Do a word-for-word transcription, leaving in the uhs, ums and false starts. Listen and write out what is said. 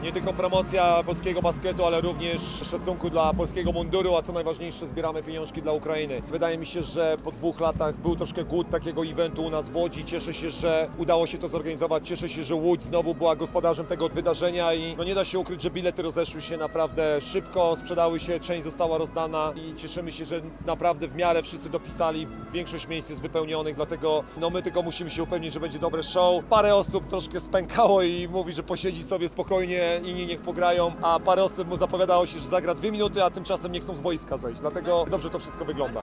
Nie tylko promocja polskiego basketu, ale również szacunku dla polskiego munduru, a co najważniejsze zbieramy pieniążki dla Ukrainy. Wydaje mi się, że po dwóch latach był troszkę głód takiego eventu u nas w Łodzi. Cieszę się, że udało się to zorganizować. Cieszę się, że Łódź znowu była gospodarzem tego wydarzenia i no nie da się ukryć, że bilety rozeszły się naprawdę szybko, sprzedały się, część została rozdana i cieszymy się, że naprawdę w miarę wszyscy dopisali. Większość miejsc jest wypełnionych, dlatego no my tylko musimy się upewnić, że będzie dobre show. Parę osób troszkę spękało i mówi, że posiedzi sobie spokojnie, inni niech pograją, a parę osób mu zapowiadało się, że zagra dwie minuty, a tymczasem nie chcą z boiska zejść. Dlatego dobrze to wszystko wygląda.